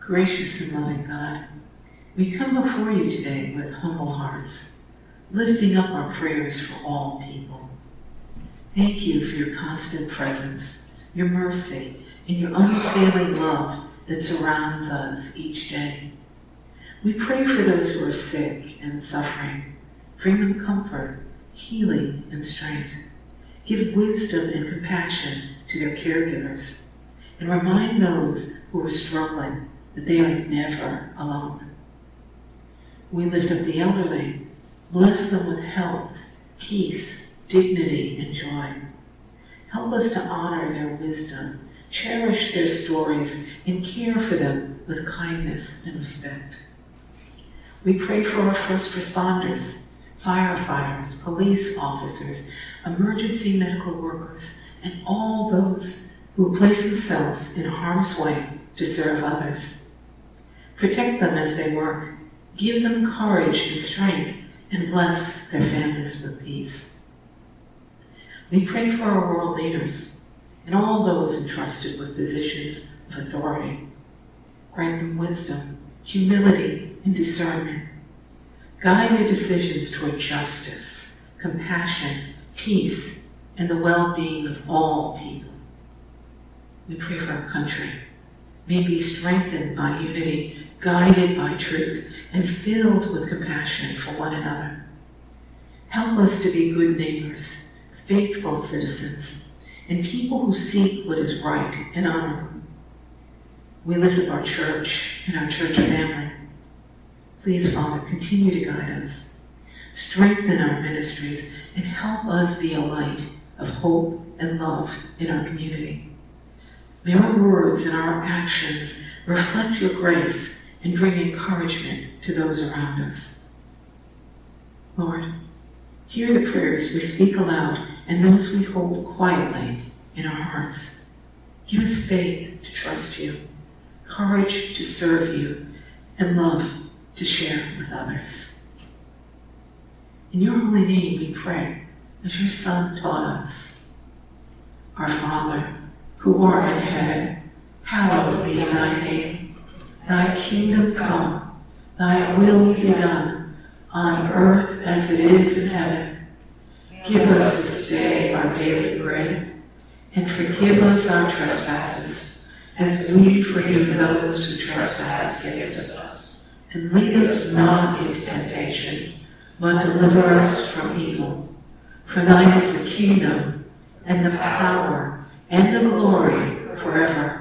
Gracious and loving God, we come before you today with humble hearts, lifting up our prayers for all people. Thank you for your constant presence, your mercy, and your unfailing love that surrounds us each day. We pray for those who are sick and suffering. Bring them comfort, healing, and strength. Give wisdom and compassion to their caregivers, and remind those who are struggling that they are never alone. We lift up the elderly. Bless them with health, peace, dignity, and joy. Help us to honor their wisdom, cherish their stories, and care for them with kindness and respect. We pray for our first responders, firefighters, police officers, emergency medical workers, and all those who place themselves in harm's way to serve others. Protect them as they work. Give them courage and strength, and bless their families with peace. We pray for our world leaders and all those entrusted with positions of authority. Grant them wisdom, humility, and discernment. Guide their decisions toward justice, compassion, peace, and the well-being of all people. We pray for our country. May it be strengthened by unity, guided by truth, and filled with compassion for one another. Help us to be good neighbors, faithful citizens, and people who seek what is right and honorable. We lift up our church and our church family. Please, Father, continue to guide us. Strengthen our ministries and help us be a light of hope and love in our community. May our words and our actions reflect your grace and bring encouragement to those around us. Lord, hear the prayers we speak aloud and those we hold quietly in our hearts. Give us faith to trust you, courage to serve you, and love to share with others. In your holy name we pray, as your Son taught us. Our Father, who art in heaven, hallowed be thy name. Thy kingdom come, thy will be done, on earth as it is in heaven. Give us this day our daily bread, and forgive us our trespasses, as we forgive those who trespass against us. And lead us not into temptation, but deliver us from evil. For thine is the kingdom, and the power, and the glory forever.